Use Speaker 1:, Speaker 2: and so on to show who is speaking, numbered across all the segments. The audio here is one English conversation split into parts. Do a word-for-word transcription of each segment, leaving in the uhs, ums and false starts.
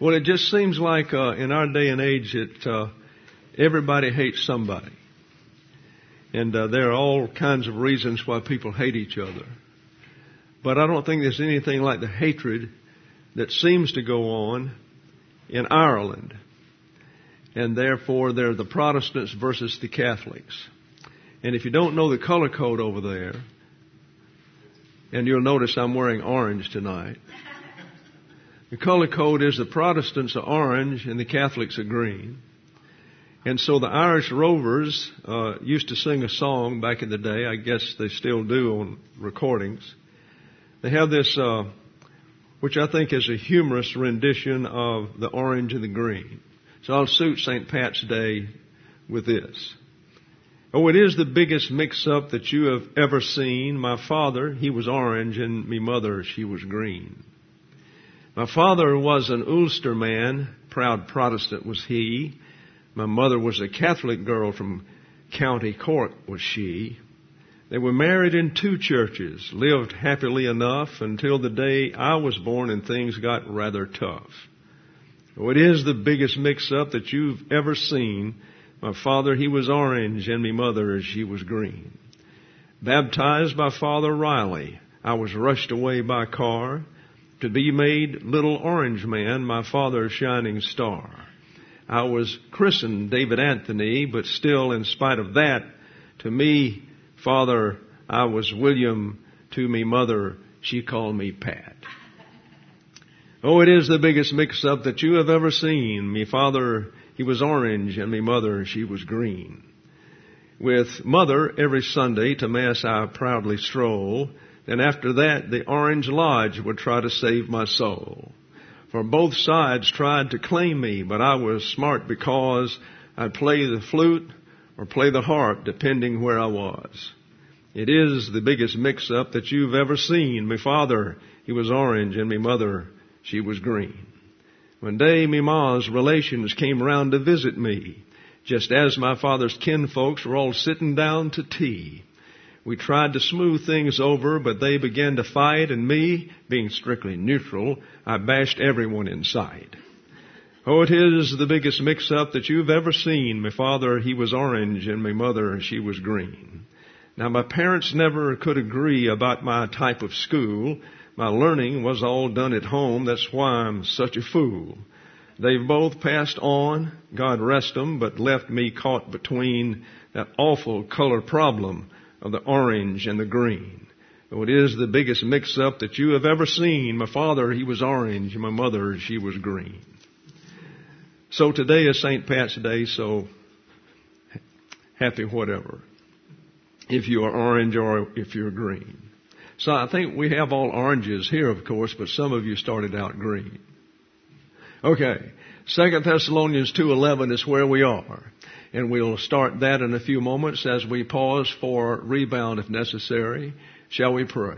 Speaker 1: Well, it just seems like uh, in our day and age that uh, everybody hates somebody. And uh, there are all kinds of reasons why people hate each other. But I don't think there's anything like the hatred that seems to go on in Ireland. And therefore, they're the Protestants versus the Catholics. And if you don't know the color code over there, and you'll notice I'm wearing orange tonight, the color code is the Protestants are orange and the Catholics are green. And so the Irish Rovers uh, used to sing a song back in the day. I guess they still do on recordings. They have this, uh, which I think is a humorous rendition of the orange and the green. So I'll suit Saint Pat's Day with this. Oh, it is the biggest mix-up that you have ever seen. My father, he was orange, and me mother, she was green. My father was an Ulster man, proud Protestant was he. My mother was a Catholic girl from County Cork was she. They were married in two churches, lived happily enough until the day I was born and things got rather tough. Oh, it is the biggest mix-up that you've ever seen. My father, he was orange, and me mother, she was green. Baptized by Father Riley, I was rushed away by car to be made little orange man, my father's shining star. I was christened David Anthony, but still, in spite of that, to me, Father, I was William. To me mother, she called me Pat. Oh, it is the biggest mix-up that you have ever seen. Me father, he was orange, and me mother, she was green. With mother, every Sunday to Mass I proudly stroll. Then after that, the Orange Lodge would try to save my soul. For both sides tried to claim me, but I was smart because I'd play the flute or play the harp, depending where I was. It is the biggest mix-up that you've ever seen. Me father, he was orange, and me mother, she was green. One day, me ma's relations came around to visit me, just as my father's kinfolks were all sitting down to tea. We tried to smooth things over, but they began to fight, and me, being strictly neutral, I bashed everyone in sight. Oh, it is the biggest mix-up that you've ever seen. My father, he was orange, and my mother, she was green. Now, my parents never could agree about my type of school. My learning was all done at home. That's why I'm such a fool. They've both passed on, God rest them, but left me caught between that awful color problem of the orange and the green. Oh, it is the biggest mix-up that you have ever seen. My father, he was orange, and my mother, she was green. So today is Saint Pat's Day, so happy whatever, if you are orange or if you're green. So I think we have all oranges here, of course, but some of you started out green. Okay, Second Thessalonians two eleven is where we are. And we'll start that in a few moments as we pause for rebound if necessary. Shall we pray?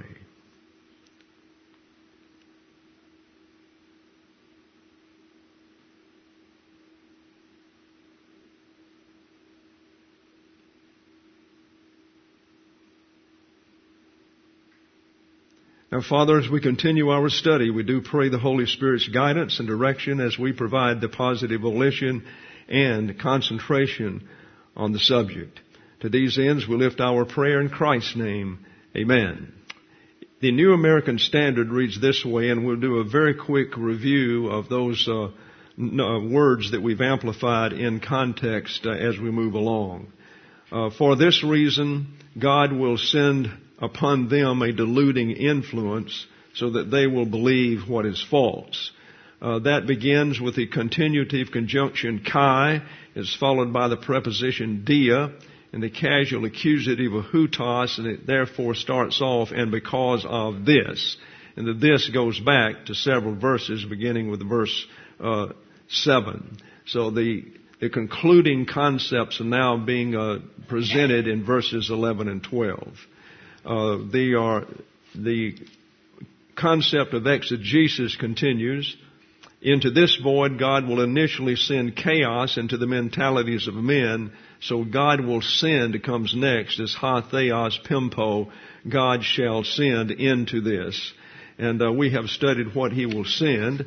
Speaker 1: Now, Father, as we continue our study, we do pray the Holy Spirit's guidance and direction as we provide the positive volition and concentration on the subject. To these ends, we lift our prayer in Christ's name. Amen. The New American Standard reads this way, and we'll do a very quick review of those uh, words that we've amplified in context uh, as we move along. Uh, for this reason, God will send upon them a deluding influence so that they will believe what is false. Uh, that begins with the continuative conjunction kai, is followed by the preposition dia, and the casual accusative of hutos, and it therefore starts off, and because of this. And the this goes back to several verses, beginning with verse uh, seven. So the, the concluding concepts are now being uh, presented in verses eleven and twelve. Uh, they are, the concept of exegesis continues. Into this void, God will initially send chaos into the mentalities of men. So God will send, comes next, as ha theos pimpo, God shall send into this. And uh, we have studied what He will send.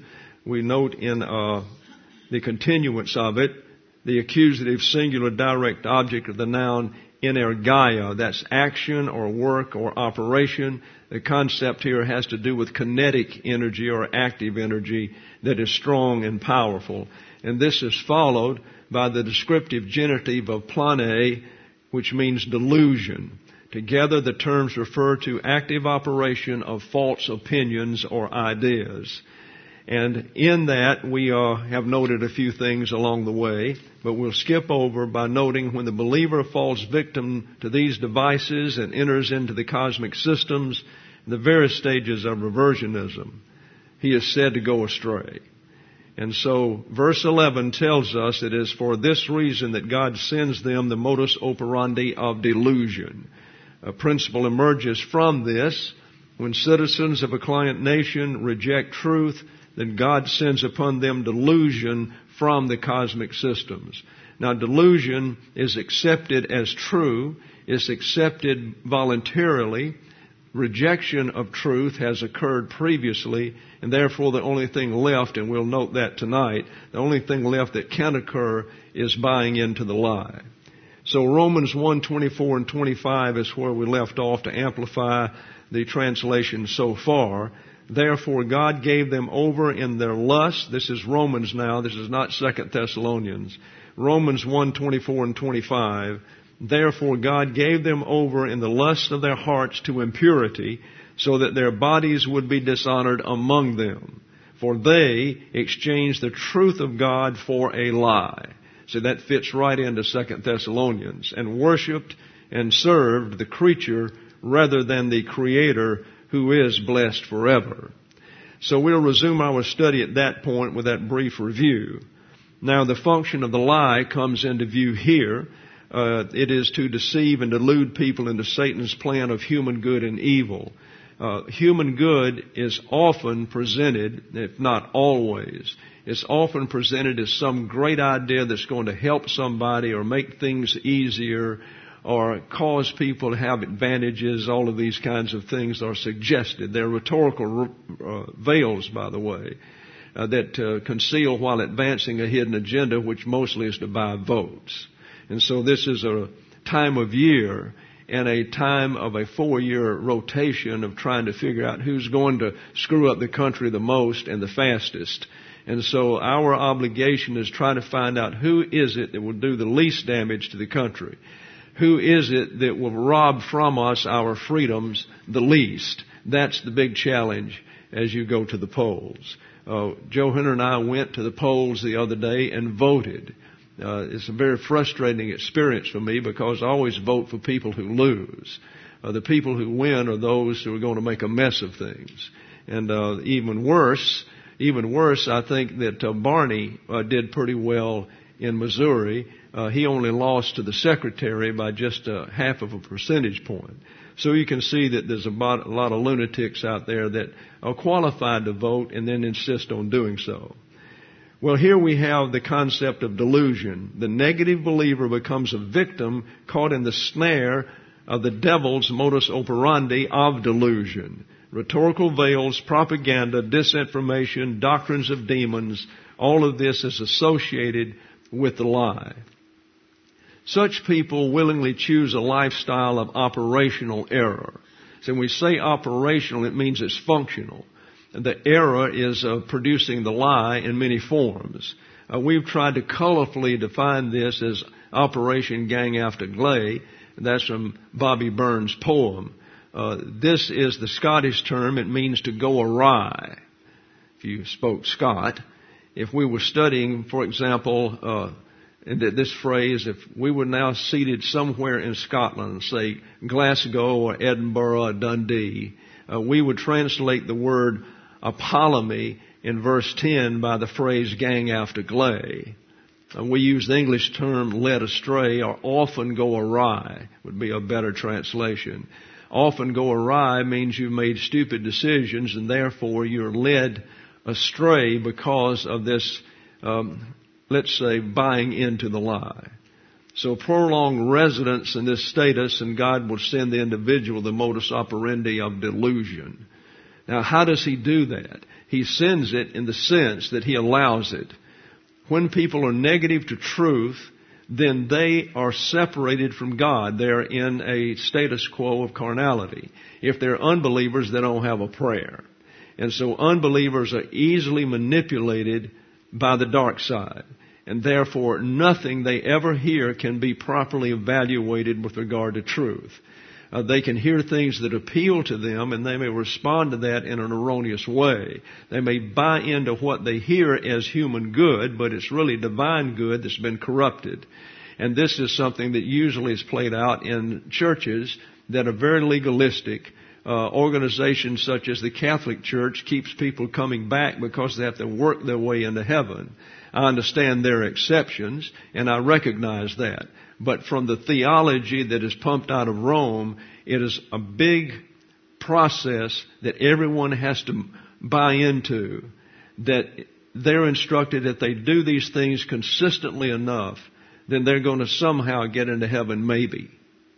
Speaker 1: we note in uh, the continuance of it, the accusative singular direct object of the noun energeia. That's action or work or operation. The concept here has to do with kinetic energy or active energy that is strong and powerful. And this is followed by the descriptive genitive of plane, which means delusion. Together, the terms refer to active operation of false opinions or ideas. And in that, we uh, have noted a few things along the way, but we'll skip over by noting when the believer falls victim to these devices and enters into the cosmic systems, the various stages of reversionism, he is said to go astray. And so verse eleven tells us it is for this reason that God sends them the modus operandi of delusion. A principle emerges from this. When citizens of a client nation reject truth, then God sends upon them delusion from the cosmic systems. Now, delusion is accepted as true. It's accepted voluntarily. Rejection of truth has occurred previously, and therefore the only thing left, and we'll note that tonight, the only thing left that can occur is buying into the lie. So Romans one, twenty-four and twenty-five is where we left off to amplify the translation so far. Therefore God gave them over in their lust. This is Romans now. This is not Second Thessalonians. Romans one, twenty-four and twenty-five. Therefore God gave them over in the lust of their hearts to impurity, so that their bodies would be dishonored among them. For they exchanged the truth of God for a lie. So that fits right into Second Thessalonians. And worshipped and served the creature rather than the Creator, who is blessed forever. So we'll resume our study at that point with that brief review. Now the function of the lie comes into view here. Uh, it is to deceive and delude people into Satan's plan of human good and evil. Uh, human good is often presented, if not always, it's often presented as some great idea that's going to help somebody or make things easier or cause people to have advantages. All of these kinds of things are suggested. They're rhetorical uh, veils, by the way, uh, that uh, conceal while advancing a hidden agenda, which mostly is to buy votes. And so this is a time of year and a time of a four-year rotation of trying to figure out who's going to screw up the country the most and the fastest. And so our obligation is trying to find out who is it that will do the least damage to the country. Who is it that will rob from us our freedoms the least? That's the big challenge as you go to the polls. Uh, Joe Hunter and I went to the polls the other day and voted. Uh, it's a very frustrating experience for me because I always vote for people who lose. Uh, the people who win are those who are going to make a mess of things. And uh, even worse, even worse, I think that uh, Barney uh, did pretty well in Missouri. Uh, he only lost to the secretary by just uh, half of a percentage point. So you can see that there's about a lot of lunatics out there that are qualified to vote and then insist on doing so. Well, here we have the concept of delusion. The negative believer becomes a victim caught in the snare of the devil's modus operandi of delusion. Rhetorical veils, propaganda, disinformation, doctrines of demons, all of this is associated with the lie. Such people willingly choose a lifestyle of operational error. So when we say operational, it means it's functional. The error is uh, producing the lie in many forms. Uh, we've tried to colorfully define this as Operation Gang After Gley. That's from Bobby Burns' poem. Uh, this is the Scottish term. It means to go awry. If you spoke Scot, if we were studying, for example, uh, this phrase, if we were now seated somewhere in Scotland, say Glasgow or Edinburgh or Dundee, uh, we would translate the word apolemy in verse ten by the phrase gang after gley. Uh, we use the English term led astray or often go awry would be a better translation. Often go awry means you've made stupid decisions and therefore you're led astray because of this, um, let's say, buying into the lie. So prolonged residence in this status and God will send the individual the modus operandi of delusion. Now, how does He do that? He sends it in the sense that He allows it. When people are negative to truth, then they are separated from God. They're in a status quo of carnality. If they're unbelievers, they don't have a prayer. And so unbelievers are easily manipulated by the dark side. And therefore, nothing they ever hear can be properly evaluated with regard to truth. Uh, they can hear things that appeal to them, and they may respond to that in an erroneous way. They may buy into what they hear as human good, but it's really divine good that's been corrupted. And this is something that usually is played out in churches that are very legalistic. Uh, organizations such as the Catholic Church keeps people coming back because they have to work their way into heaven. I understand there are exceptions, and I recognize that. But from the theology that is pumped out of Rome, it is a big process that everyone has to buy into, that they're instructed that they do these things consistently enough, then they're going to somehow get into heaven, maybe.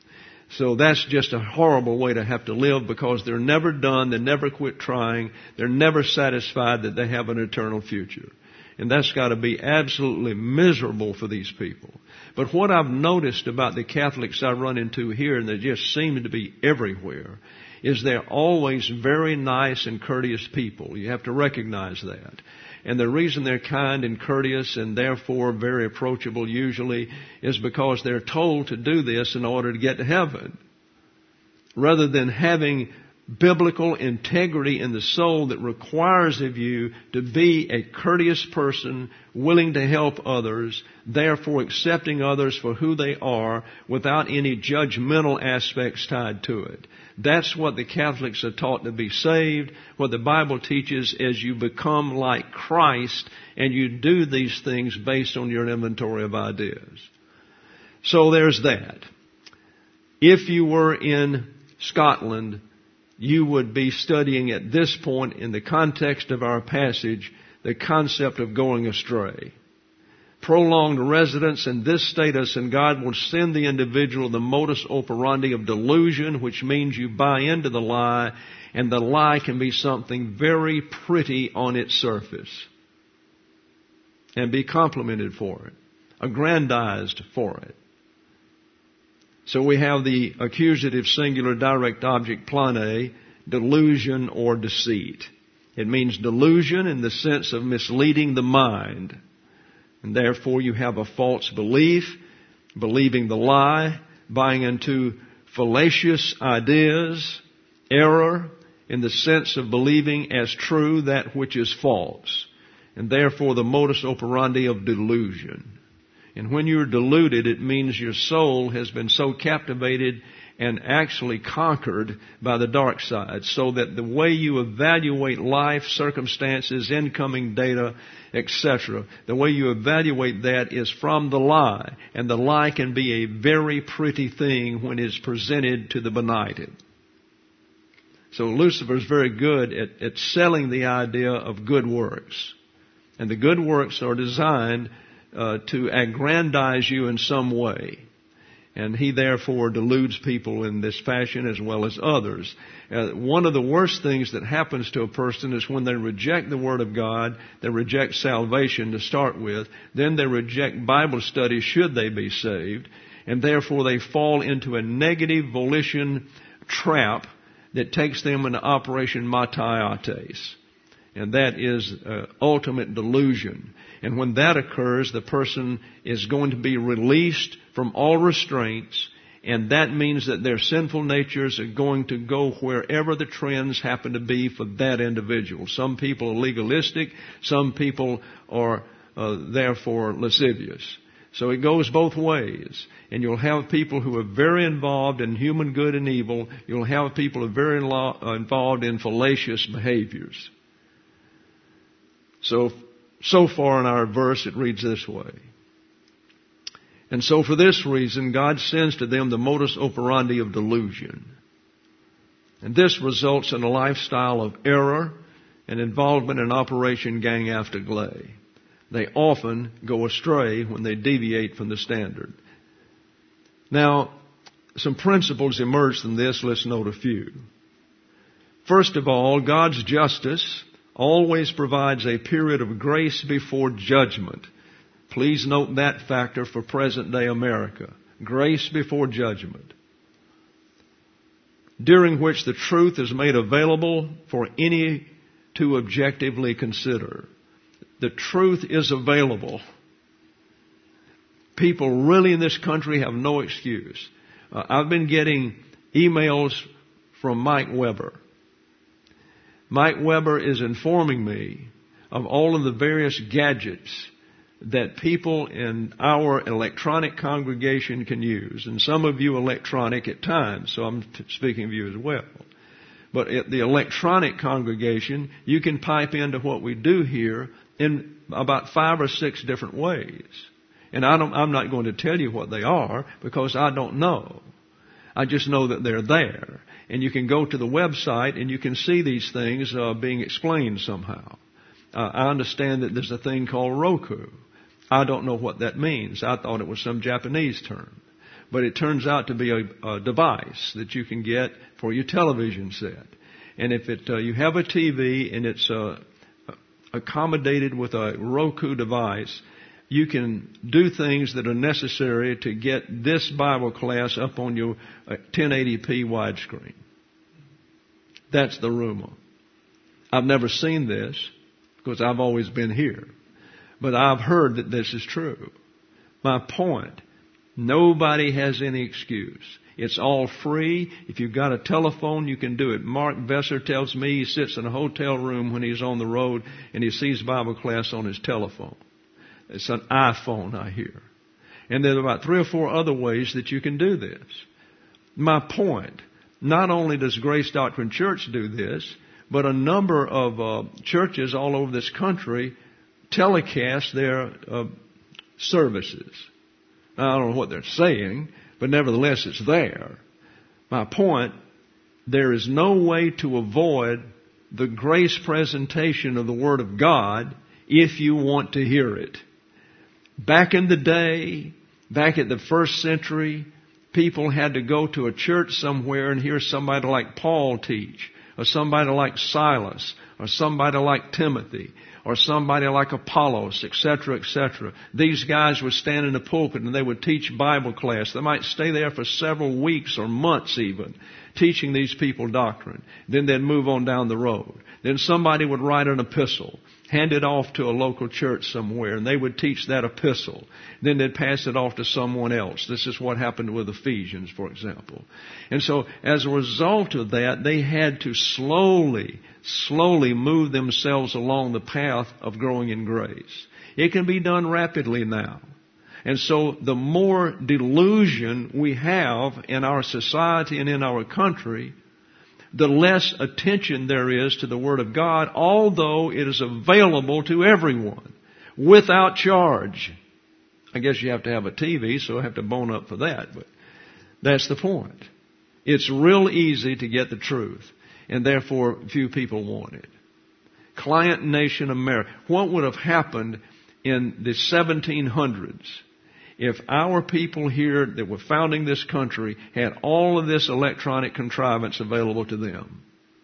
Speaker 1: So that's just a horrible way to have to live, because they're never done, they never quit trying, they're never satisfied that they have an eternal future. And that's got to be absolutely miserable for these people. But what I've noticed about the Catholics I run into here, and they just seem to be everywhere, is they're always very nice and courteous people. You have to recognize that. And the reason they're kind and courteous and therefore very approachable usually is because they're told to do this in order to get to heaven. Rather than having biblical integrity in the soul that requires of you to be a courteous person, willing to help others, therefore accepting others for who they are without any judgmental aspects tied to it. That's what the Catholics are taught to be saved. What the Bible teaches is you become like Christ, and you do these things based on your inventory of ideas. So there's that. If you were in Scotland, you would be studying at this point, in the context of our passage, the concept of going astray. Prolonged residence in this status, and God will send the individual the modus operandi of delusion, which means you buy into the lie, and the lie can be something very pretty on its surface and be complimented for it, aggrandized for it. So we have the accusative singular direct object plane, delusion or deceit. It means delusion in the sense of misleading the mind. And therefore you have a false belief, believing the lie, buying into fallacious ideas, error in the sense of believing as true that which is false. And therefore the modus operandi of delusion. And when you're deluded, it means your soul has been so captivated and actually conquered by the dark side, so that the way you evaluate life, circumstances, incoming data, et cetera, the way you evaluate that is from the lie. And the lie can be a very pretty thing when it's presented to the benighted. So Lucifer is very good at, at selling the idea of good works. And the good works are designed Uh, to aggrandize you in some way. And he therefore deludes people in this fashion as well as others. Uh, one of the worst things that happens to a person is when they reject the Word of God, they reject salvation to start with, then they reject Bible study should they be saved, and therefore they fall into a negative volition trap that takes them into Operation Mataiates. And that is uh, ultimate delusion. And when that occurs, the person is going to be released from all restraints, and that means that their sinful natures are going to go wherever the trends happen to be for that individual. Some people are legalistic, some people are uh, therefore lascivious. So it goes both ways. And you'll have people who are very involved in human good and evil. You'll have people who are very involved in fallacious behaviors. So, so far in our verse it reads this way. And so for this reason, God sends to them the modus operandi of delusion. And this results in a lifestyle of error and involvement in Operation Gang After Glay. They often go astray when they deviate from the standard. Now, some principles emerge from this. Let's note a few. First of all, God's justice always provides a period of grace before judgment. Please note that factor for present-day America. Grace before judgment, during which the truth is made available for any to objectively consider. The truth is available. People really in this country have no excuse. Uh, I've been getting emails from Mike Weber. Mike Weber is informing me of all of the various gadgets that people in our electronic congregation can use. And some of you electronic at times, so I'm t- speaking of you as well. But at the electronic congregation, you can pipe into what we do here in about five or six different ways. And I don't, I'm not going to tell you what they are because I don't know. I just know that they're there. And you can go to the website and you can see these things uh, being explained somehow. Uh, I understand that there's a thing called Roku. I don't know what that means. I thought it was some Japanese term. But it turns out to be a, a device that you can get for your television set. And if it, uh, you have a T V and it's uh, accommodated with a Roku device, you can do things that are necessary to get this Bible class up on your uh, ten eighty p widescreen. That's the rumor. I've never seen this because I've always been here. But I've heard that this is true. My point, nobody has any excuse. It's all free. If you've got a telephone, you can do it. Mark Vesser tells me he sits in a hotel room when he's on the road and he sees Bible class on his telephone. It's an iPhone, I hear. And there are about three or four other ways that you can do this. My point, not only does Grace Doctrine Church do this, but a number of uh, churches all over this country telecast their uh, services. Now, I don't know what they're saying, but nevertheless it's there. My point, there is no way to avoid the grace presentation of the Word of God if you want to hear it. Back in the day, back at the first century, people had to go to a church somewhere and hear somebody like Paul teach, or somebody like Silas, or somebody like Timothy, or somebody like Apollos, et cetera, et cetera. These guys would stand in the pulpit and they would teach Bible class. They might stay there for several weeks or months even, teaching these people doctrine. Then they'd move on down the road. Then somebody would write an epistle, hand it off to a local church somewhere, and they would teach that epistle. Then they'd pass it off to someone else. This is what happened with Ephesians, for example. And so, as a result of that, they had to slowly, slowly move themselves along the path of growing in grace. It can be done rapidly now. And so, the more delusion we have in our society and in our country, the less attention there is to the Word of God, although it is available to everyone without charge. I guess you have to have a T V, so I have to bone up for that, but that's the point. It's real easy to get the truth, and therefore few people want it. Client nation America. What would have happened in the seventeen hundreds if our people here that were founding this country had all of this electronic contrivance available to them?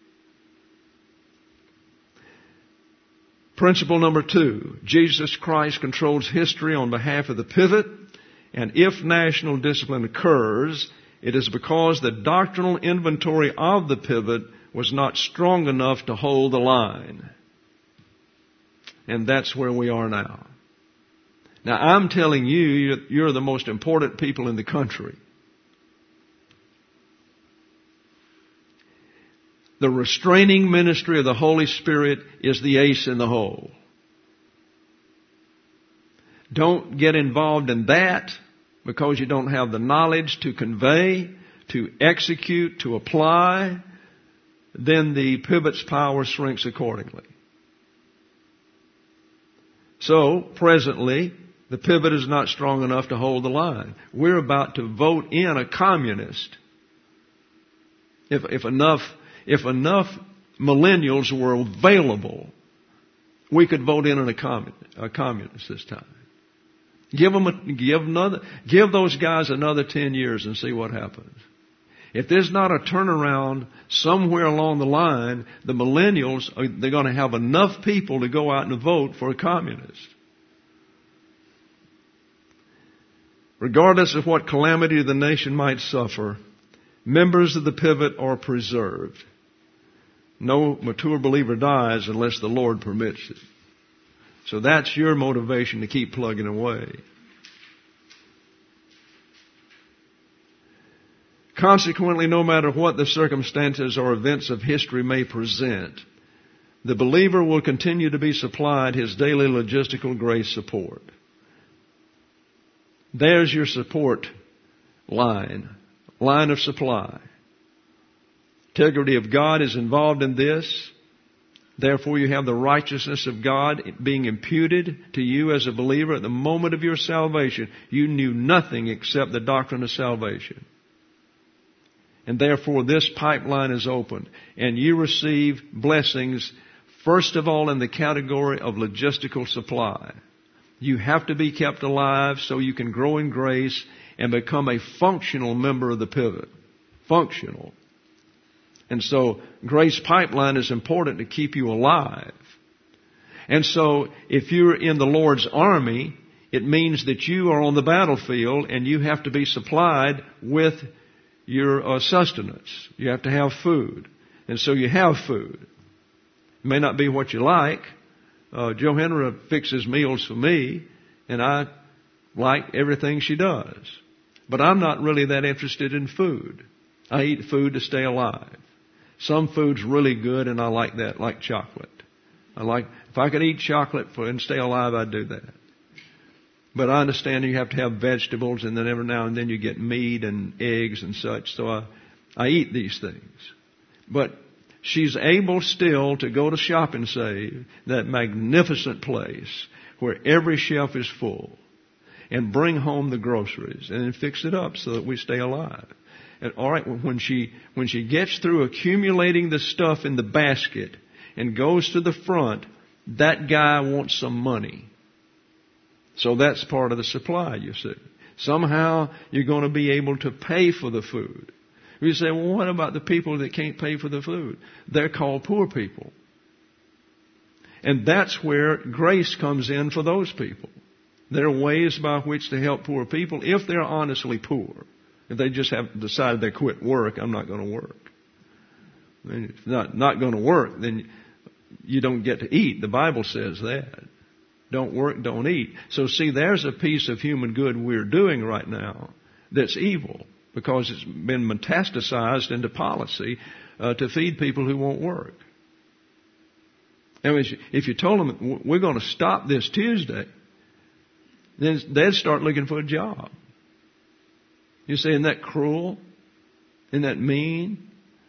Speaker 1: Principle number two, Jesus Christ controls history on behalf of the pivot, and if national discipline occurs, it is because the doctrinal inventory of the pivot was not strong enough to hold the line. And that's where we are now. Now, I'm telling you, you're the most important people in the country. The restraining ministry of the Holy Spirit is the ace in the hole. Don't get involved in that because you don't have the knowledge to convey, to execute, to apply. Then the pivot's power shrinks accordingly. So, presently, the pivot is not strong enough to hold the line. We're about to vote in a communist. If, if enough, if enough millennials were available, we could vote in a, commun, a communist this time. Give them, a, give another, give those guys another ten years and see what happens. If there's not a turnaround somewhere along the line, the millennials, are, they're going to have enough people to go out and vote for a communist. Regardless of what calamity the nation might suffer, members of the pivot are preserved. No mature believer dies unless the Lord permits it. So that's your motivation to keep plugging away. Consequently, no matter what the circumstances or events of history may present, the believer will continue to be supplied his daily logistical grace support. There's your support line, line of supply. Integrity of God is involved in this. Therefore, you have the righteousness of God being imputed to you as a believer at the moment of your salvation. You knew nothing except the doctrine of salvation. And therefore, this pipeline is open. And you receive blessings, first of all, in the category of logistical supply. You have to be kept alive so you can grow in grace and become a functional member of the pivot. Functional. And so, Grace Pipeline is important to keep you alive. And so, if you're in the Lord's army, it means that you are on the battlefield and you have to be supplied with your uh, sustenance. You have to have food. And so you have food. It may not be what you like. Uh, Joe Henry fixes meals for me, and I like everything she does. But I'm not really that interested in food. I eat food to stay alive. Some food's really good, and I like that, like chocolate. I like, if I could eat chocolate for, and stay alive, I'd do that. But I understand you have to have vegetables, and then every now and then you get meat and eggs and such. So I, I eat these things. But she's able still to go to Shop and Save, that magnificent place where every shelf is full, and bring home the groceries and then fix it up so that we stay alive. And all right, when she when she gets through accumulating the stuff in the basket and goes to the front, that guy wants some money. So that's part of the supply, you see. Somehow you're going to be able to pay for the food. You say, well, what about the people that can't pay for the food? They're called poor people. And that's where grace comes in for those people. There are ways by which to help poor people if they're honestly poor. If they just have decided they quit work, I'm not going to work. If it's not, not going to work, then you don't get to eat. The Bible says that. Don't work, don't eat. So see, there's a piece of human good we're doing right now that's evil because it's been metastasized into policy uh, to feed people who won't work. And if you told them, we're going to stop this Tuesday, then they'd start looking for a job. You say, isn't that cruel? Isn't that mean?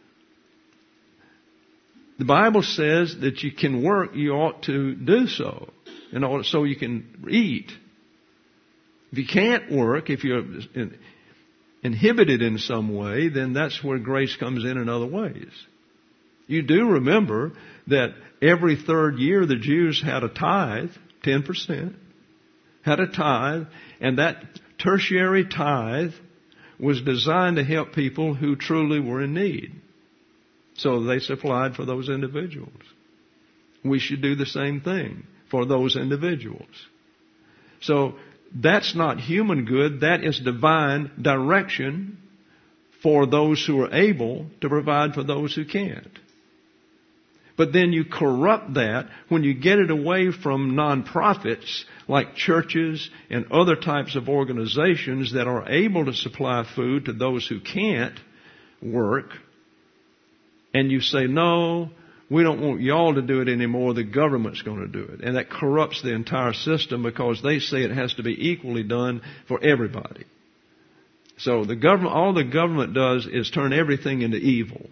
Speaker 1: The Bible says that you can work, you ought to do so, in order so you can eat. If you can't work, if you're inhibited in some way, then that's where grace comes in in other ways. You do remember that every third year the Jews had a tithe, ten percent, had a tithe, and that tertiary tithe was designed to help people who truly were in need. So they supplied for those individuals. We should do the same thing for those individuals. So that's not human good. That is divine direction for those who are able to provide for those who can't. But then you corrupt that when you get it away from nonprofits like churches and other types of organizations that are able to supply food to those who can't work. And you say, no, we don't want y'all to do it anymore. The government's going to do it. And that corrupts the entire system because they say it has to be equally done for everybody. So the government, all the government does is turn everything into evil.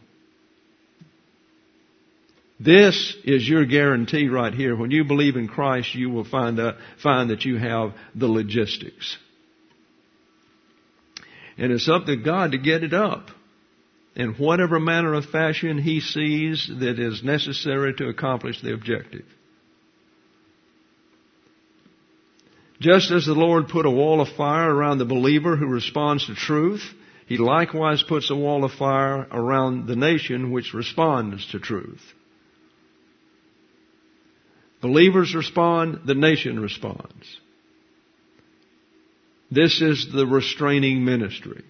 Speaker 1: This is your guarantee right here. When you believe in Christ, you will find out, find that you have the logistics. And it's up to God to get it up in whatever manner of fashion He sees that is necessary to accomplish the objective. Just as the Lord put a wall of fire around the believer who responds to truth, He likewise puts a wall of fire around the nation which responds to truth. Believers respond, the nation responds. This is the restraining ministry.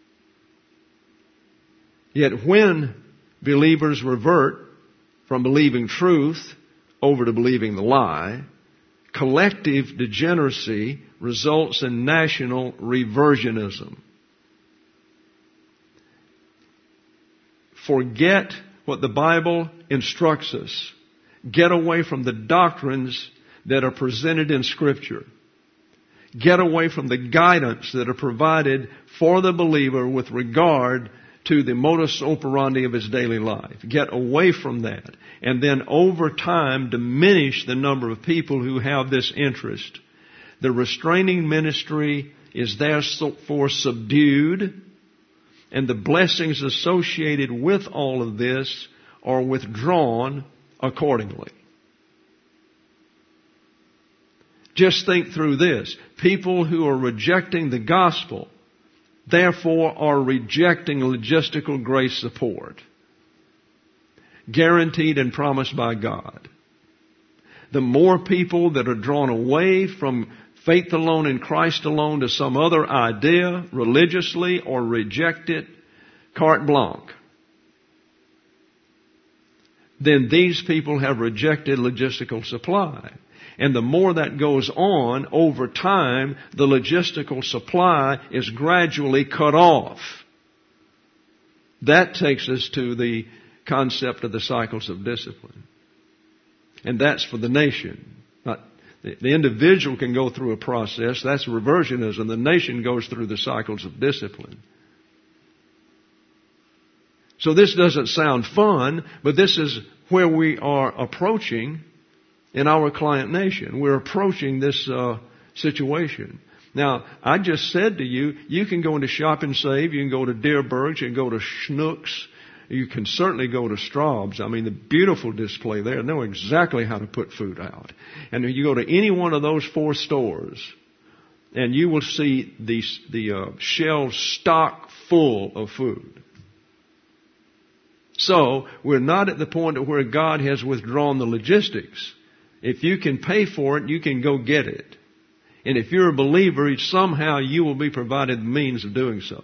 Speaker 1: Yet when believers revert from believing truth over to believing the lie, collective degeneracy results in national reversionism. Forget what the Bible instructs us. Get away from the doctrines that are presented in Scripture. Get away from the guidance that are provided for the believer with regard to the modus operandi of his daily life. Get away from that. And then over time diminish the number of people who have this interest. The restraining ministry is therefore subdued, and the blessings associated with all of this are withdrawn accordingly. Just think through this. People who are rejecting the gospel, therefore, are rejecting logistical grace support, guaranteed and promised by God. The more people that are drawn away from faith alone in Christ alone to some other idea religiously or reject it carte blanche, then these people have rejected logistical supply. And the more that goes on, over time, the logistical supply is gradually cut off. That takes us to the concept of the cycles of discipline. And that's for the nation. Not, the individual can go through a process. That's reversionism. The nation goes through the cycles of discipline. So this doesn't sound fun, but this is where we are approaching in our client nation. We're approaching this uh, situation. Now, I just said to you, you can go into Shop and Save, you can go to Deerbergs, you can go to Schnucks, you can certainly go to Straub's. I mean, the beautiful display there, they know exactly how to put food out. And you go to any one of those four stores, and you will see the, the uh, shelves stocked full of food. So, we're not at the point where God has withdrawn the logistics. If you can pay for it, you can go get it. And if you're a believer, somehow you will be provided the means of doing so.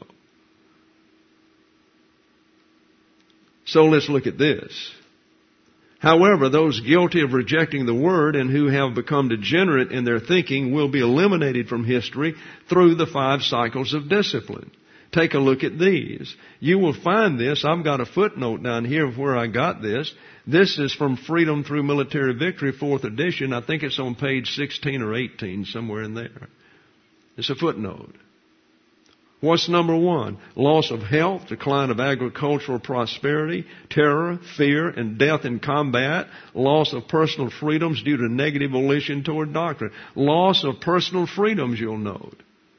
Speaker 1: So let's look at this. However, those guilty of rejecting the Word and who have become degenerate in their thinking will be eliminated from history through the five cycles of discipline. Take a look at these. You will find this. I've got a footnote down here of where I got this. This is from Freedom Through Military Victory, fourth edition. I think it's on page sixteen or eighteen, somewhere in there. It's a footnote. What's number one? Loss of health, decline of agricultural prosperity, terror, fear, and death in combat, loss of personal freedoms due to negative volition toward doctrine. Loss of personal freedoms, you'll note.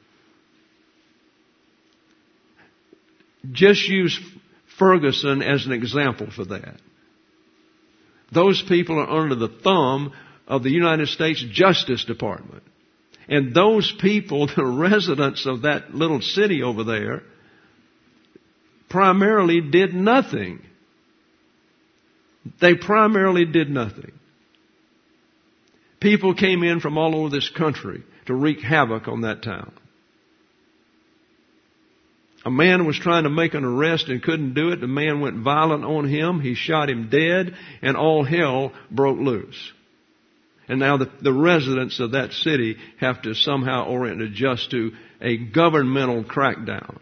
Speaker 1: Just use Ferguson as an example for that. Those people are under the thumb of the United States Justice Department. And those people, the residents of that little city over there, primarily did nothing. They primarily did nothing. People came in from all over this country to wreak havoc on that town. A man was trying to make an arrest and couldn't do it. The man went violent on him. He shot him dead, and all hell broke loose. And now the, the residents of that city have to somehow orient and adjust to a governmental crackdown.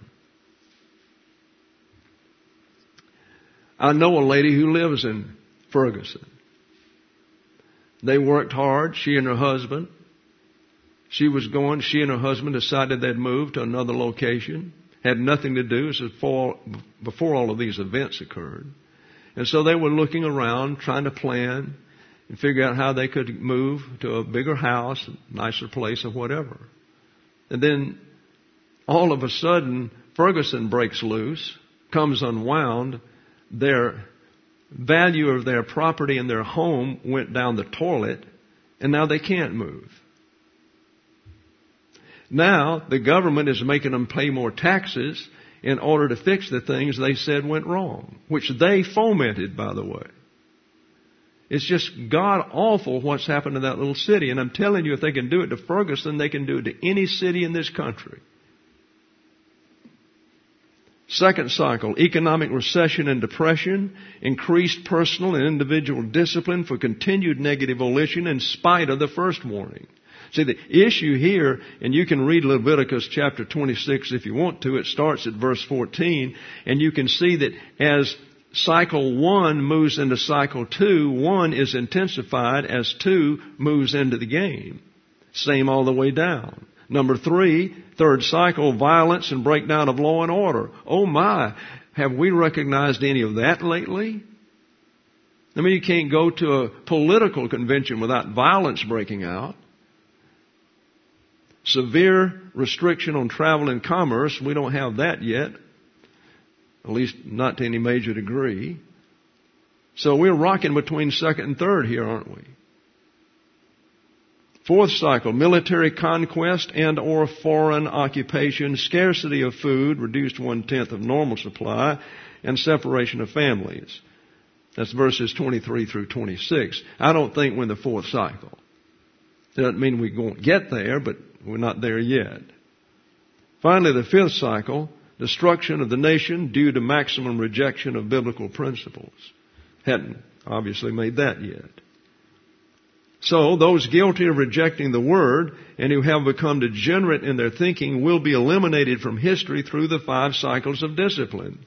Speaker 1: I know a lady who lives in Ferguson. They worked hard, she and her husband. She was going, she and her husband decided they'd move to another location. Had nothing to do. This was before, before all of these events occurred. And so they were looking around, trying to plan and figure out how they could move to a bigger house, a nicer place, or whatever. And then all of a sudden, Ferguson breaks loose, comes unwound. Their value of their property and their home went down the toilet, and now they can't move. Now, the government is making them pay more taxes, in order to fix the things they said went wrong, which they fomented, by the way. It's just God awful what's happened to that little city. And I'm telling you, if they can do it to Ferguson, they can do it to any city in this country. Second cycle, economic recession and depression, increased personal and individual discipline for continued negative volition in spite of the first warning. See, the issue here, and you can read Leviticus chapter twenty-six if you want to, it starts at verse fourteen, and you can see that as cycle one moves into cycle two, one is intensified as two moves into the game. Same all the way down. Number three, third cycle, violence and breakdown of law and order. Oh my, have we recognized any of that lately? I mean, you can't go to a political convention without violence breaking out. Severe restriction on travel and commerce, we don't have that yet. At least not to any major degree. So we're rocking between second and third here, aren't we? Fourth cycle, military conquest and or foreign occupation, scarcity of food, reduced one-tenth of normal supply, and separation of families. That's verses twenty-three through twenty-six. I don't think we're in the fourth cycle. Doesn't mean we won't get there, but we're not there yet. Finally, the fifth cycle, destruction of the nation due to maximum rejection of biblical principles. Hadn't obviously made that yet. So, those guilty of rejecting the Word and who have become degenerate in their thinking will be eliminated from history through the five cycles of discipline.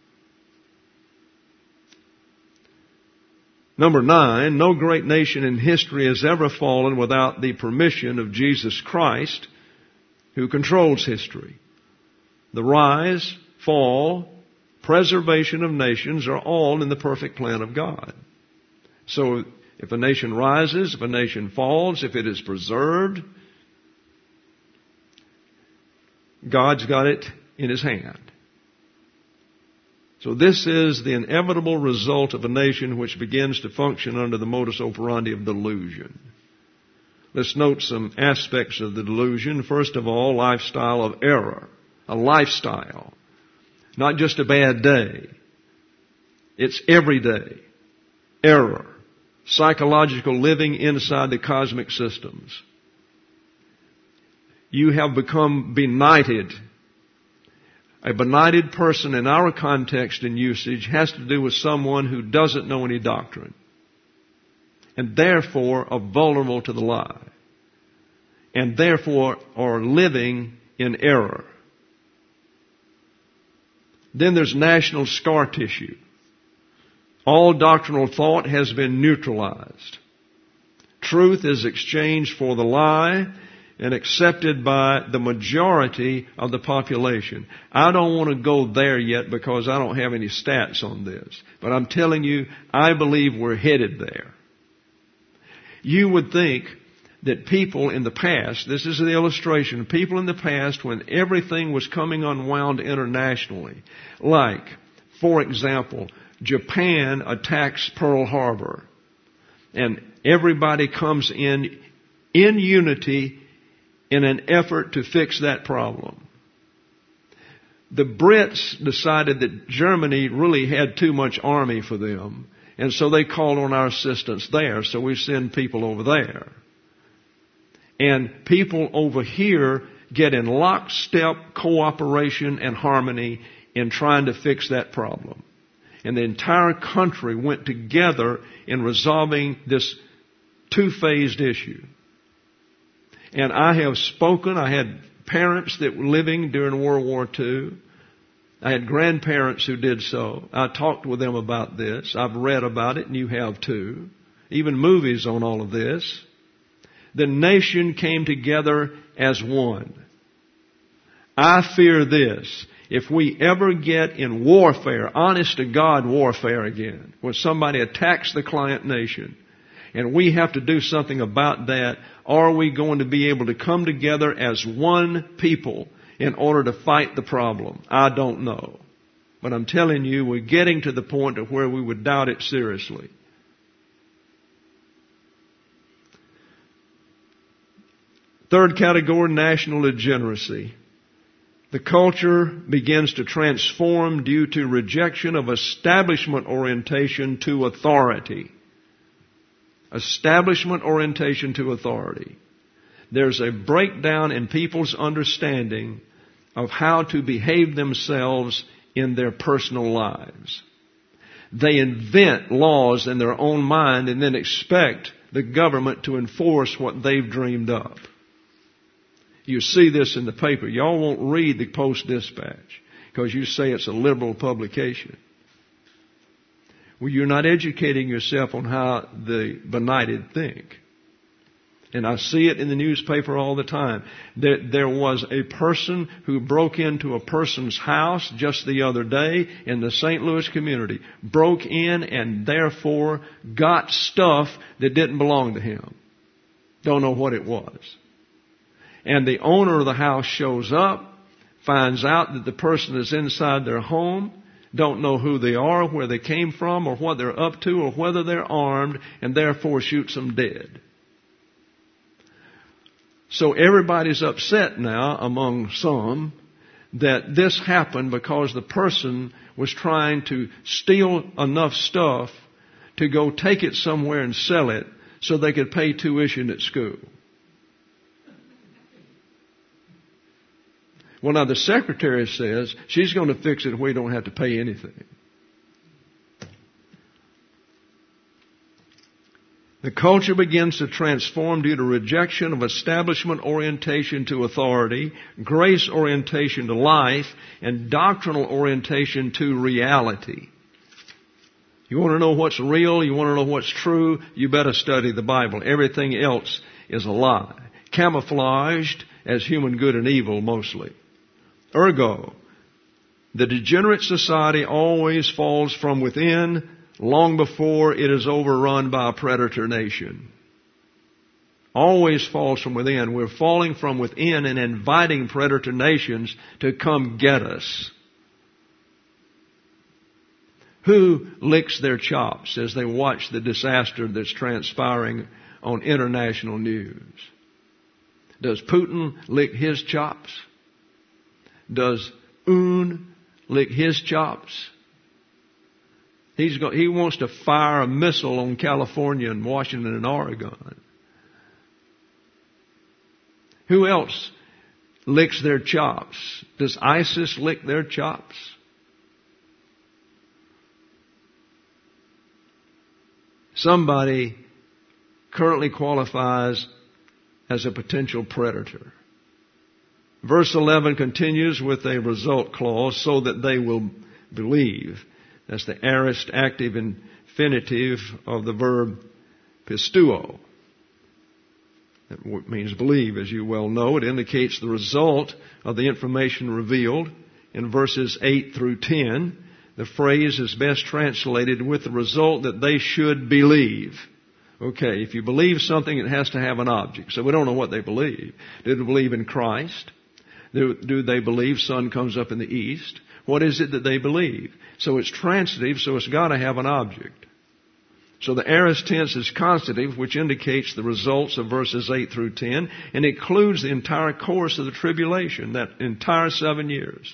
Speaker 1: Number nine, no great nation in history has ever fallen without the permission of Jesus Christ, who controls history. The rise, fall, preservation of nations are all in the perfect plan of God. So, if a nation rises, if a nation falls, if it is preserved, God's got it in His hand. So this is the inevitable result of a nation which begins to function under the modus operandi of delusion. Let's note some aspects of the delusion. First of all, lifestyle of error. A lifestyle. Not just a bad day. It's every day. Error. Psychological living inside the cosmic systems. You have become benighted. A benighted person in our context and usage has to do with someone who doesn't know any doctrine and therefore are vulnerable to the lie and therefore are living in error. Then there's national scar tissue. All doctrinal thought has been neutralized. Truth is exchanged for the lie and accepted by the majority of the population. I don't want to go there yet because I don't have any stats on this. But I'm telling you, I believe we're headed there. You would think that people in the past, this is the illustration, people in the past when everything was coming unwound internationally, like, for example, Japan attacks Pearl Harbor and everybody comes in in unity in an effort to fix that problem. The Brits decided that Germany really had too much army for them, and so they called on our assistance there, so we send people over there. And people over here get in lockstep cooperation and harmony in trying to fix that problem. And the entire country went together in resolving this two-phased issue. And I have spoken, I had parents that were living during World War Two. I had grandparents who did so. I talked with them about this. I've read about it, and you have too. Even movies on all of this. The nation came together as one. I fear this. If we ever get in warfare, honest to God warfare again, when somebody attacks the client nation, and we have to do something about that, are we going to be able to come together as one people in order to fight the problem? I don't know. But I'm telling you, we're getting to the point of where we would doubt it seriously. Third category, national degeneracy. The culture begins to transform due to rejection of establishment orientation to authority. Establishment orientation to authority. There's a breakdown in people's understanding of how to behave themselves in their personal lives. They invent laws in their own mind and then expect the government to enforce what they've dreamed up. You see this in the paper. Y'all won't read the Post-Dispatch because you say it's a liberal publication. Well, you're not educating yourself on how the benighted think. And I see it in the newspaper all the time. There, there was a person who broke into a person's house just the other day in the Saint Louis community. Broke in and therefore got stuff that didn't belong to him. Don't know what it was. And the owner of the house shows up, finds out that the person is inside their home, don't know who they are, where they came from, or what they're up to, or whether they're armed, and therefore shoots them dead. So everybody's upset now among some that this happened because the person was trying to steal enough stuff to go take it somewhere and sell it so they could pay tuition at school. Well, now the secretary says she's going to fix it if we don't have to pay anything. The culture begins to transform due to rejection of establishment orientation to authority, grace orientation to life, and doctrinal orientation to reality. You want to know what's real, you want to know what's true, you better study the Bible. Everything else is a lie. Camouflaged as human good and evil mostly. Ergo, the degenerate society always falls from within long before it is overrun by a predator nation. Always falls from within. We're falling from within and inviting predator nations to come get us. Who licks their chops as they watch the disaster that's transpiring on international news? Does Putin lick his chops? Does Un lick his chops? He's go, he wants to fire a missile on California and Washington and Oregon. Who else licks their chops? Does ISIS lick their chops? Somebody currently qualifies as a potential predator. Verse eleven continues with a result clause, so that they will believe. That's the aorist active infinitive of the verb pisteuo. That means believe, as you well know. It indicates the result of the information revealed in verses eight through ten. The phrase is best translated with the result that they should believe. Okay, if you believe something, it has to have an object. So we don't know what they believe. Do they believe in Christ? Do, do they believe sun comes up in the east? What is it that they believe? So it's transitive, so it's got to have an object. So the aorist tense is constitutive, which indicates the results of verses eight through ten, and includes the entire course of the tribulation, that entire seven years.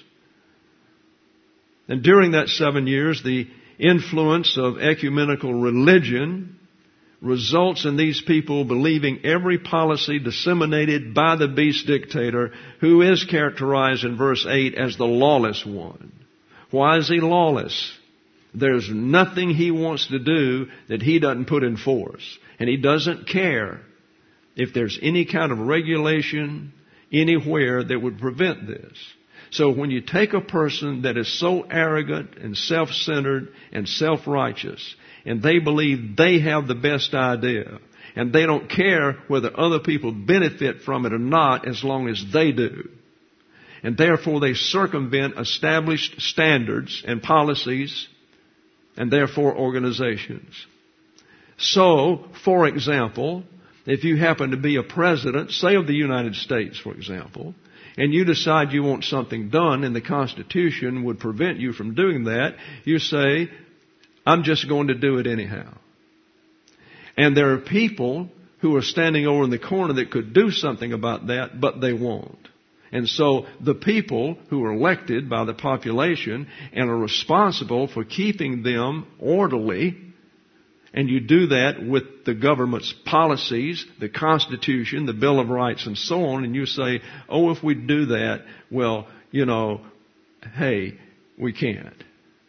Speaker 1: And during that seven years, the influence of ecumenical religion results in these people believing every policy disseminated by the beast dictator, who is characterized in verse eight as the lawless one. Why is he lawless? There's nothing he wants to do that he doesn't put in force. And he doesn't care if there's any kind of regulation anywhere that would prevent this. So when you take a person that is so arrogant and self-centered and self-righteous, and they believe they have the best idea, and they don't care whether other people benefit from it or not as long as they do, and therefore they circumvent established standards and policies, and therefore organizations. So, for example, if you happen to be a president, say of the United States, for example, and you decide you want something done and the Constitution would prevent you from doing that, you say, I'm just going to do it anyhow. And there are people who are standing over in the corner that could do something about that, but they won't. And so the people who are elected by the population and are responsible for keeping them orderly, and you do that with the government's policies, the Constitution, the Bill of Rights, and so on, and you say, oh, if we do that, well, you know, hey, we can't.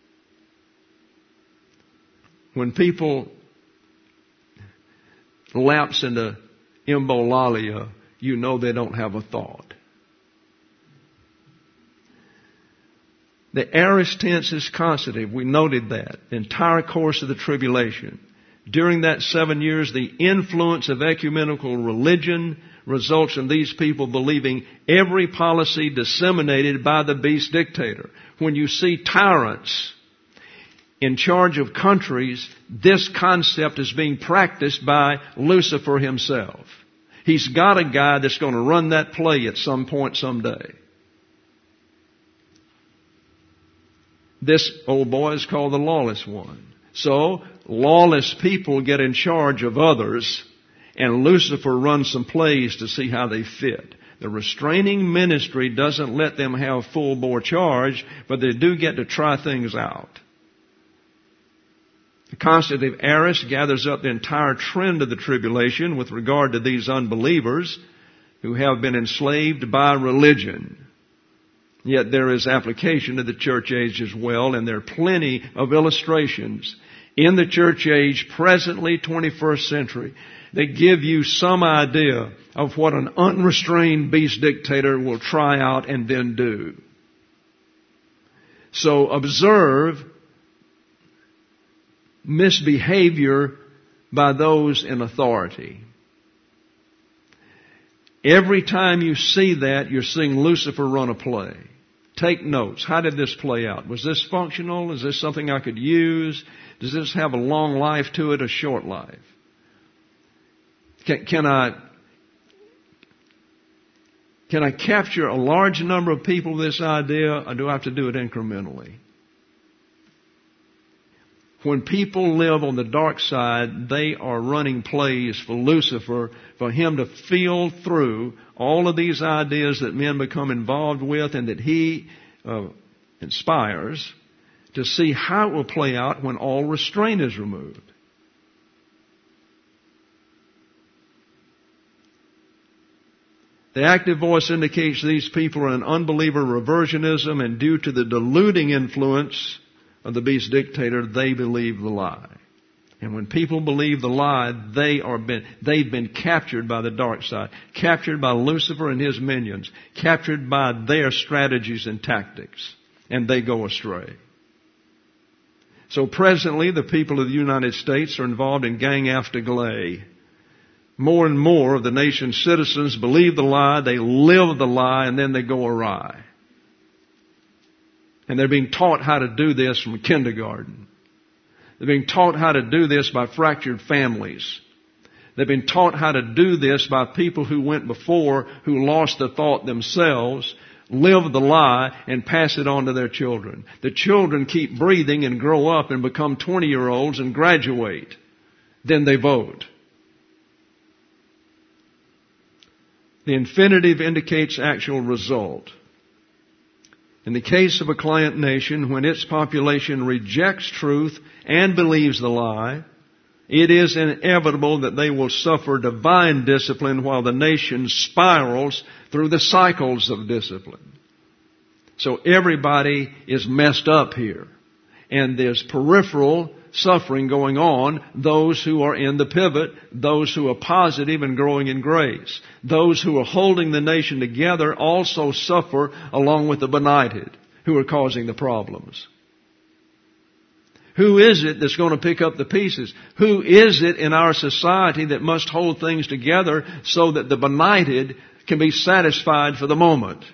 Speaker 1: When people lapse into imbolalia, you know they don't have a thought. The aorist tense is constative. We noted that. The entire course of the tribulation. During that seven years, the influence of ecumenical religion results in these people believing every policy disseminated by the beast dictator. When you see tyrants in charge of countries, this concept is being practiced by Lucifer himself. He's got a guy that's going to run that play at some point someday. This old boy is called the lawless one. So, lawless people get in charge of others, and Lucifer runs some plays to see how they fit. The restraining ministry doesn't let them have full-bore charge, but they do get to try things out. The constative aorist gathers up the entire trend of the tribulation with regard to these unbelievers who have been enslaved by religion. Yet there is application to the church age as well, and there are plenty of illustrations in the church age, presently twenty-first century, that give you some idea of what an unrestrained beast dictator will try out and then do. So observe misbehavior by those in authority. Every time you see that, you're seeing Lucifer run a play. Take notes. How did this play out? Was this functional? Is this something I could use? Does this have a long life to it, a short life? Can, can I can I capture a large number of people with this idea, or do I have to do it incrementally? When people live on the dark side, they are running plays for Lucifer, for him to feel through all of these ideas that men become involved with and that he uh, inspires, to see how it will play out when all restraint is removed. The active voice indicates these people are in unbeliever reversionism, and due to the deluding influence of the beast dictator, they believe the lie. And when people believe the lie, they are been, they've been captured by the dark side, captured by Lucifer and his minions, captured by their strategies and tactics, and they go astray. So presently, the people of the United States are involved in gang after glay. More and more of the nation's citizens believe the lie, they live the lie, and then they go awry. And they're being taught how to do this from kindergarten. They're being taught how to do this by fractured families. They've been taught how to do this by people who went before, who lost the thought themselves, live the lie, and pass it on to their children. The children keep breathing and grow up and become twenty-year-olds and graduate. Then they vote. The infinitive indicates actual result. In the case of a client nation, when its population rejects truth and believes the lie, it is inevitable that they will suffer divine discipline while the nation spirals through the cycles of discipline. So everybody is messed up here. And there's peripheral suffering going on. Those who are in the pivot, those who are positive and growing in grace. Those who are holding the nation together also suffer along with the benighted who are causing the problems. Who is it that's going to pick up the pieces? Who is it in our society that must hold things together so that the benighted can be satisfied for the moment?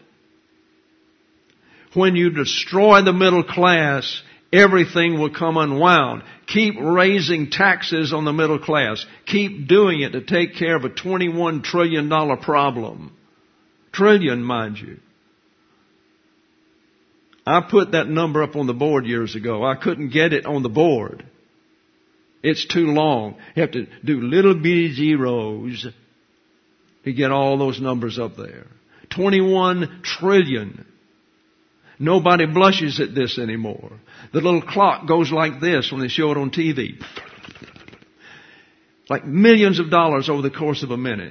Speaker 1: When you destroy the middle class, everything will come unwound. Keep raising taxes on the middle class. Keep doing it to take care of a twenty-one trillion dollars problem. Trillion, mind you. I put that number up on the board years ago. I couldn't get it on the board. It's too long. You have to do little bitty zeros to get all those numbers up there. twenty-one trillion. Nobody blushes at this anymore. The little clock goes like this when they show it on T V. Like millions of dollars over the course of a minute.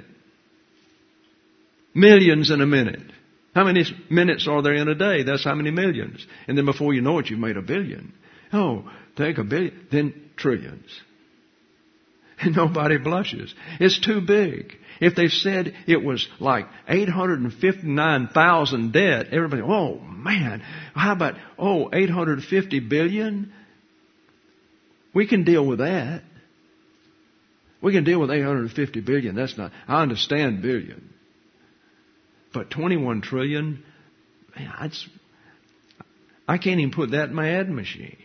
Speaker 1: Millions in a minute. How many minutes are there in a day? That's how many millions. And then before you know it, you've made a billion. Oh, take a billion. Then trillions. And nobody blushes. It's too big. If they said it was like eight hundred fifty-nine thousand dead, everybody, oh man, how about, oh, eight hundred fifty billion? We can deal with that. We can deal with eight hundred fifty billion. That's not, I understand billion. But twenty-one trillion, man, that's, I can't even put that in my ad machine.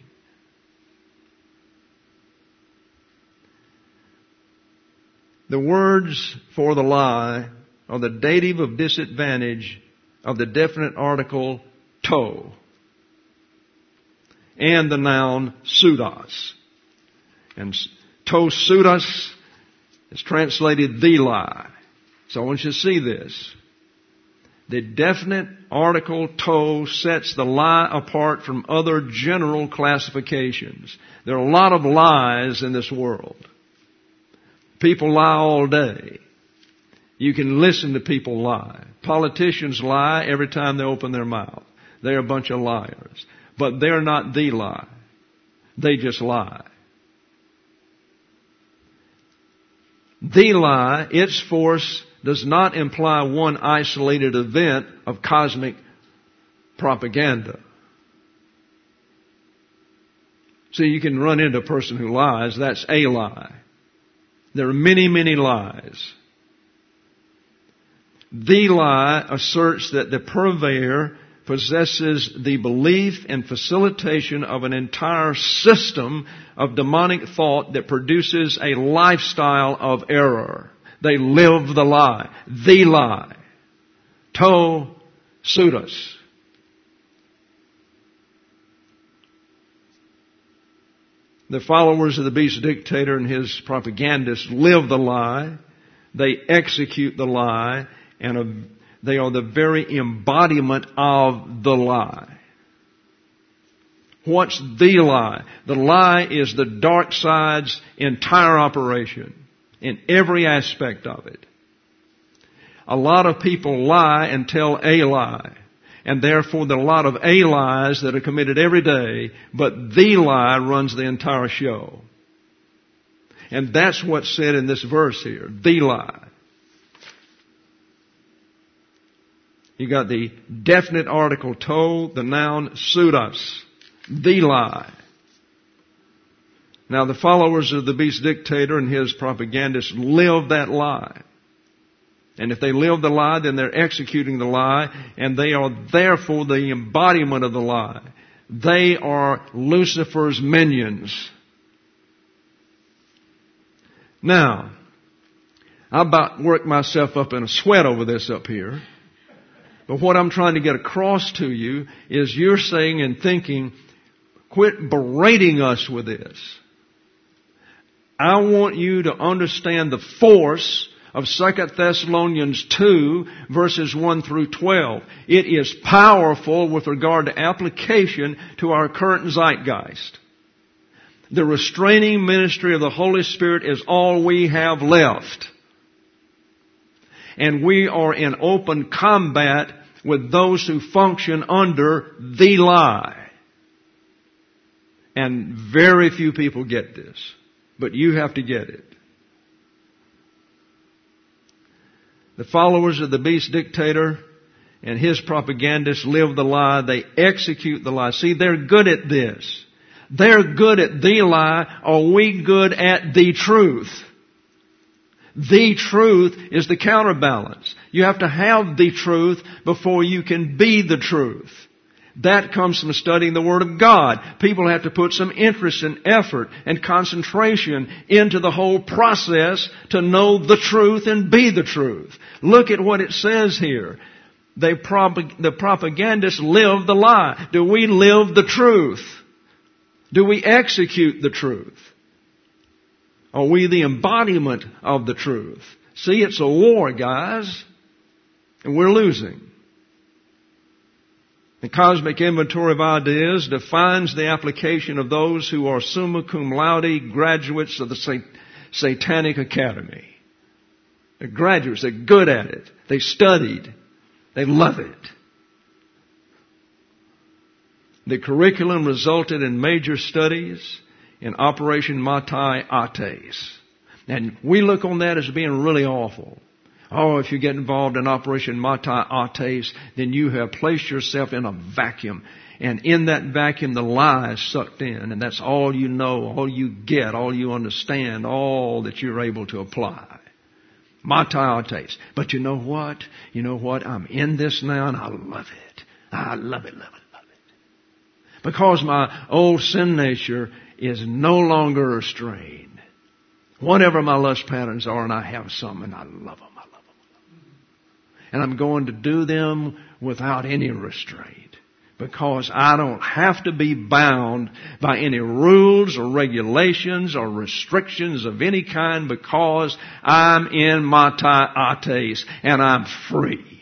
Speaker 1: The words for the lie are the dative of disadvantage of the definite article to and the noun pseudos. And to pseudos is translated the lie. So I want you to see this. The definite article to sets the lie apart from other general classifications. There are a lot of lies in this world. People lie all day. You can listen to people lie. Politicians lie every time they open their mouth. They're a bunch of liars. But they're not the lie. They just lie. The lie, its force, does not imply one isolated event of cosmic propaganda. See, you can run into a person who lies. That's a lie. There are many, many lies. The lie asserts that the purveyor possesses the belief and facilitation of an entire system of demonic thought that produces a lifestyle of error. They live the lie. The lie. To pseudos. The followers of the beast dictator and his propagandists live the lie. They execute the lie. And they are the very embodiment of the lie. What's the lie? The lie is the dark side's entire operation in every aspect of it. A lot of people lie and tell a lie. And therefore there are a lot of a lies that are committed every day, but the lie runs the entire show. And that's what's said in this verse here. The lie. You got the definite article to, the noun pseudos. The lie. Now the followers of the beast dictator and his propagandists live that lie. And if they live the lie, then they're executing the lie, and they are therefore the embodiment of the lie. They are Lucifer's minions. Now, I about worked myself up in a sweat over this up here. But what I'm trying to get across to you is you're saying and thinking, quit berating us with this. I want you to understand the force of Second Thessalonians two, verses one through twelve. It is powerful with regard to application to our current zeitgeist. The restraining ministry of the Holy Spirit is all we have left. And we are in open combat with those who function under the lie. And very few people get this. But you have to get it. The followers of the beast dictator and his propagandists live the lie. They execute the lie. See, they're good at this. They're good at the lie. Are we good at the truth? The truth is the counterbalance. You have to have the truth before you can be the truth. That comes from studying the Word of God. People have to put some interest and effort and concentration into the whole process to know the truth and be the truth. Look at what it says here. They prop- the propagandists live the lie. Do we live the truth? Do we execute the truth? Are we the embodiment of the truth? See, it's a war, guys, and we're losing. The cosmic inventory of ideas defines the application of those who are summa cum laude graduates of the Satanic Academy. They're graduates. They're good at it. They studied. They love it. The curriculum resulted in major studies in Operation Matai Ates. And we look on that as being really awful. Oh, if you get involved in Operation Matai Ates, then you have placed yourself in a vacuum. And in that vacuum, the lie is sucked in. And that's all you know, all you get, all you understand, all that you're able to apply. Matai Ates. But you know what? You know what? I'm in this now and I love it. I love it, love it, love it. Because my old sin nature is no longer restrained. Whatever my lust patterns are, and I have some, and I love them. And I'm going to do them without any restraint. Because I don't have to be bound by any rules or regulations or restrictions of any kind, because I'm in Matai Ates and I'm free.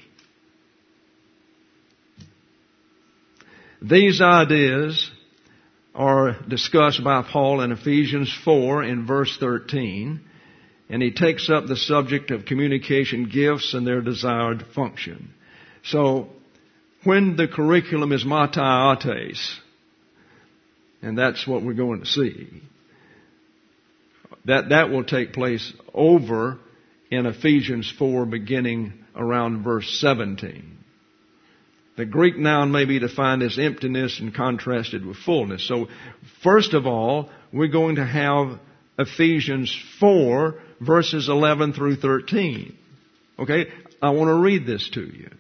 Speaker 1: These ideas are discussed by Paul in Ephesians four in verse thirteen. And he takes up the subject of communication gifts and their desired function. So, when the curriculum is Matai Ates, and that's what we're going to see, that, that will take place over in Ephesians four, beginning around verse seventeen. The Greek noun may be defined as emptiness and contrasted with fullness. So, first of all, we're going to have Ephesians four, verses eleven through thirteen. Okay? I want to read this to you.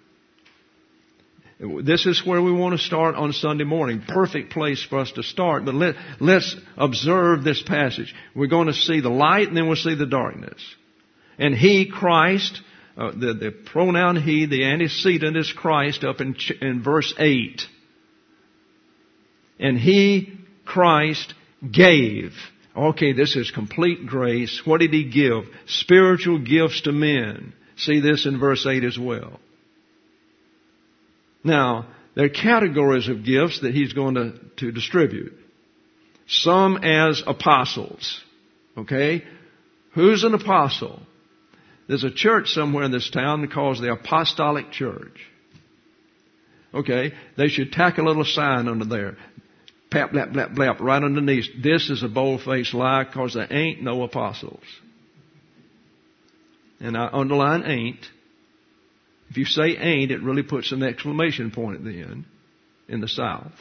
Speaker 1: This is where we want to start on Sunday morning. Perfect place for us to start. But let, let's observe this passage. We're going to see the light and then we'll see the darkness. And He, Christ, uh, the, the pronoun He, the antecedent is Christ up in, in verse eight. And He, Christ, gave. Okay, this is complete grace. What did He give? Spiritual gifts to men. See this in verse eight as well. Now, there are categories of gifts that He's going to, to distribute. Some as apostles. Okay? Who's an apostle? There's a church somewhere in this town that calls the Apostolic Church. Okay? They should tack a little sign under there. Pap, blap, blap, blap, right underneath. This is a bold-faced lie, because there ain't no apostles. And I underline ain't. If you say ain't, it really puts an exclamation point at the end in the South.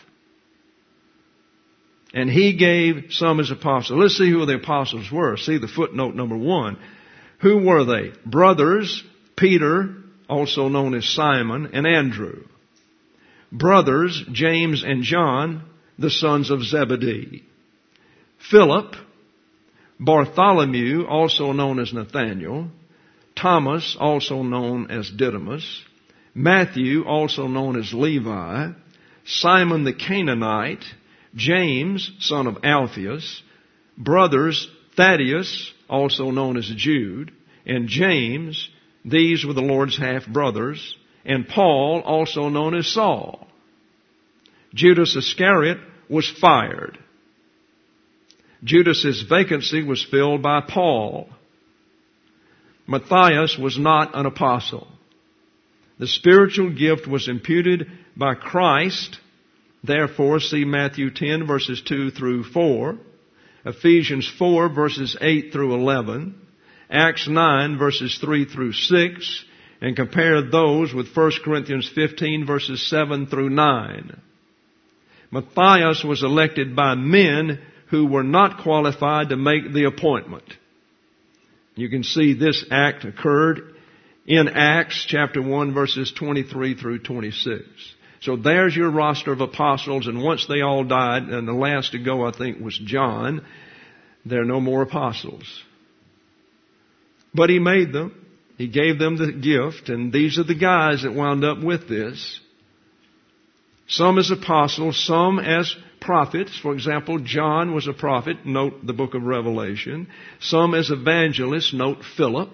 Speaker 1: And He gave some as apostles. Let's see who the apostles were. See the footnote number one. Who were they? Brothers, Peter, also known as Simon, and Andrew. Brothers, James and John, the sons of Zebedee. Philip, Bartholomew, also known as Nathaniel. Thomas, also known as Didymus. Matthew, also known as Levi. Simon the Canaanite. James, son of Alphaeus. Brothers, Thaddeus, also known as Jude. And James, these were the Lord's half-brothers. And Paul, also known as Saul. Judas Iscariot was fired. Judas's vacancy was filled by Paul. Matthias was not an apostle. The spiritual gift was imputed by Christ. Therefore, see Matthew ten, verses two through four. Ephesians four, verses eight through eleven. Acts nine, verses three through six. And compare those with First Corinthians fifteen, verses seven through nine. Matthias was elected by men who were not qualified to make the appointment. You can see this act occurred in Acts chapter one, verses twenty-three through twenty-six. So there's your roster of apostles, and once they all died, and the last to go, I think, was John, there are no more apostles. But He made them. He gave them the gift, and these are the guys that wound up with this. Some as apostles, some as prophets. For example, John was a prophet. Note the book of Revelation. Some as evangelists. Note Philip.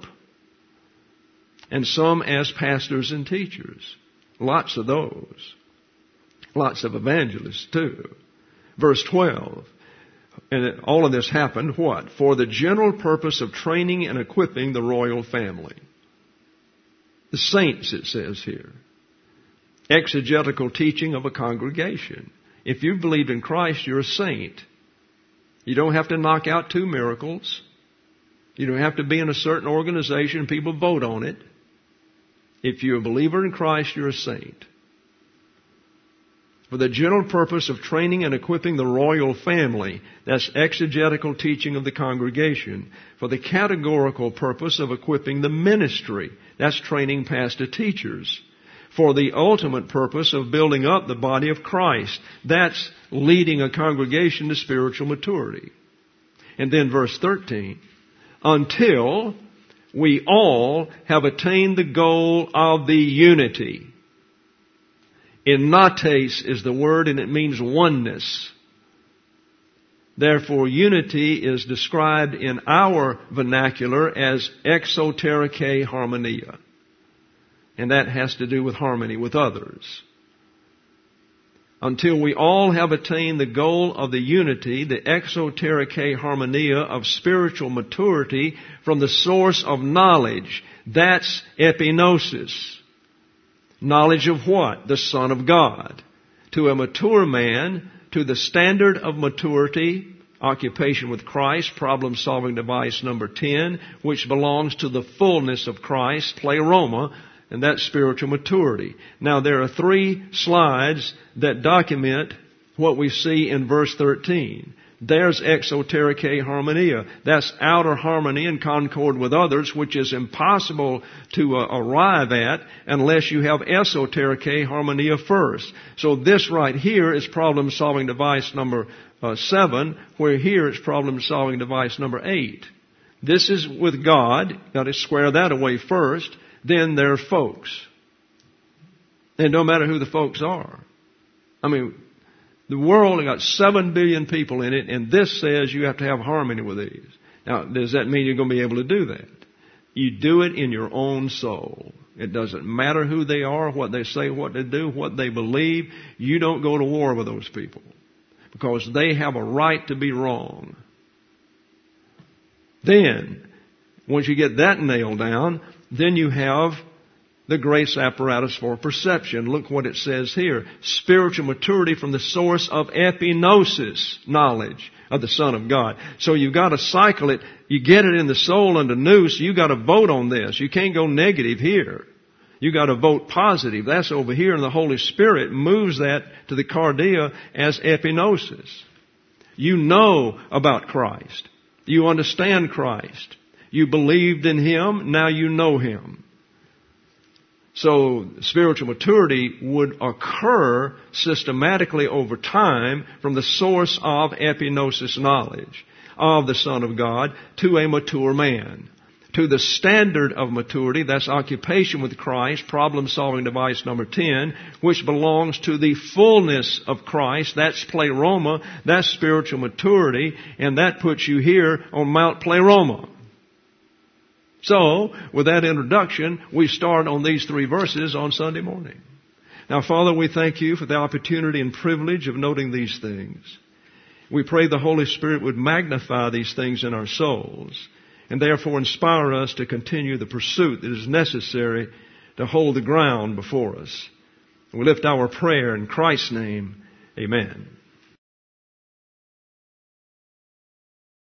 Speaker 1: And some as pastors and teachers. Lots of those. Lots of evangelists too. Verse twelve. And all of this happened, what? For the general purpose of training and equipping the royal family. The saints, it says here. Exegetical teaching of a congregation. If you've believed in Christ, you're a saint. You don't have to knock out two miracles. You don't have to be in a certain organization and people vote on it. If you're a believer in Christ, you're a saint. For the general purpose of training and equipping the royal family, that's exegetical teaching of the congregation. For the categorical purpose of equipping the ministry, that's training pastor teachers. For the ultimate purpose of building up the body of Christ, that's leading a congregation to spiritual maturity. And then verse thirteen, until we all have attained the goal of the unity. Innates is the word, and it means oneness. Therefore, unity is described in our vernacular as exotericae harmonia. And that has to do with harmony with others. Until we all have attained the goal of the unity, the exotericae harmonia of spiritual maturity from the source of knowledge. That's epignosis. Knowledge of what? The Son of God. To a mature man, to the standard of maturity, occupation with Christ, problem-solving device number ten, which belongs to the fullness of Christ, pleroma, and that's spiritual maturity. Now, there are three slides that document what we see in verse thirteen. There's exotericae harmonia. That's outer harmony and concord with others, which is impossible to uh, arrive at unless you have esotericae harmonia first. So this right here is problem-solving device number uh, seven, where here it's problem-solving device number eight. This is with God. Got to square that away first. Then there are folks. And no matter who the folks are. I mean, the world has got seven billion people in it, and this says you have to have harmony with these. Now, does that mean you're going to be able to do that? You do it in your own soul. It doesn't matter who they are, what they say, what they do, what they believe. You don't go to war with those people because they have a right to be wrong. Then, once you get that nailed down, then you have the grace apparatus for perception. Look what it says here. Spiritual maturity from the source of epignosis, knowledge of the Son of God. So you've got to cycle it. You get it in the soul under nous. You've got to vote on this. You can't go negative here. You've got to vote positive. That's over here, and the Holy Spirit moves that to the cardia as epignosis. You know about Christ. You understand Christ. You believed in Him. Now you know Him. So spiritual maturity would occur systematically over time from the source of epignosis knowledge of the Son of God to a mature man. To the standard of maturity, that's occupation with Christ, problem-solving device number ten, which belongs to the fullness of Christ. That's pleroma, that's spiritual maturity, and that puts you here on Mount Pleroma. So, with that introduction, we start on these three verses on Sunday morning. Now, Father, we thank You for the opportunity and privilege of noting these things. We pray the Holy Spirit would magnify these things in our souls and therefore inspire us to continue the pursuit that is necessary to hold the ground before us. We lift our prayer in Christ's name. Amen.